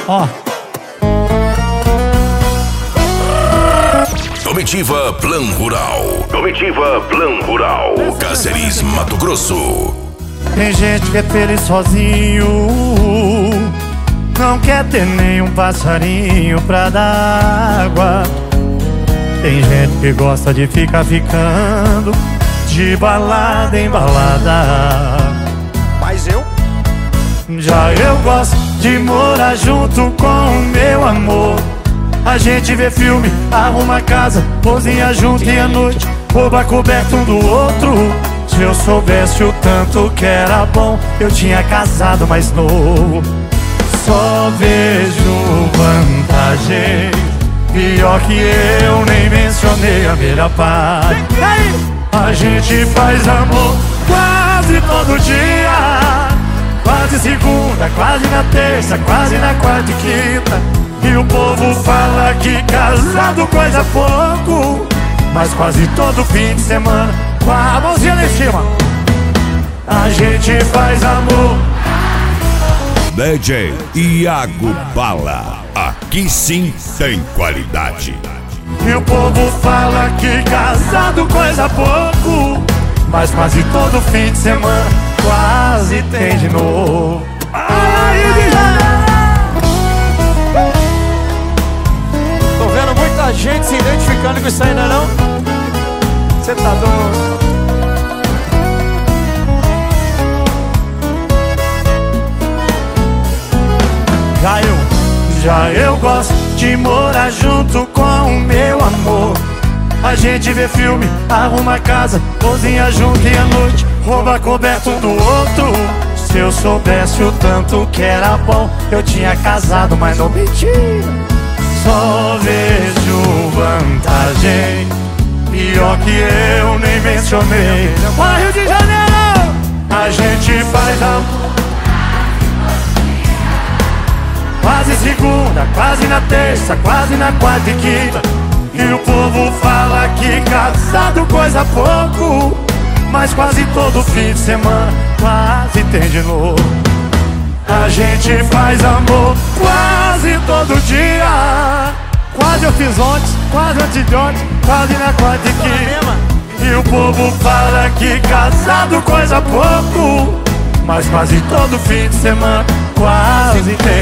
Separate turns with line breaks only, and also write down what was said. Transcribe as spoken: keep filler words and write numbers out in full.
Ó.
Comitiva Plan Rural. Comitiva Plan Rural. Cáceres, Mato Grosso.
Tem gente que é feliz sozinho, não quer ter nenhum passarinho pra dar água. Tem gente que gosta de ficar ficando de balada em balada.
Mas eu?
Já eu gosto de morar junto com o meu amor. A gente vê filme, arruma casa, cozinha junto e à noite rouba coberto um do outro. Se eu soubesse o tanto que era bom, eu tinha casado mais novo. Só vejo vantagem, pior que eu nem mencionei a melhor parte. A gente faz amor quase todo dia, quase segunda, quase na terça, quase na quarta e quinta. E o povo fala que casado coisa pouco, mas quase todo fim de semana, com a mãozinha lá em cima, a gente faz amor.
D J Iago Bala, aqui sim tem qualidade.
E o povo fala que casado coisa pouco, mas quase todo fim de semana quase tem de novo. Aí,
tô vendo muita gente se identificando com isso aí, não é não? Cê tá doido?
Já eu, já eu gosto de morar junto com o meu amor. A gente vê filme, arruma casa, cozinha junto e à noite rouba coberto um do outro. Se eu soubesse o tanto que era bom, eu tinha casado, mas não mentira. Só vejo vantagem, pior que eu nem mencionei. Bora Rio de Janeiro! A gente faz amor quase segunda, quase na terça, quase na quarta e quinta. E o povo fala que casado coisa pouco, mas quase todo fim de semana quase tem de novo. A gente faz amor quase todo dia, quase eu fiz ontem, quase antes de ontem, quase na quarta e quinta. E o povo fala que casado coisa pouco, mas quase todo fim de semana quase tem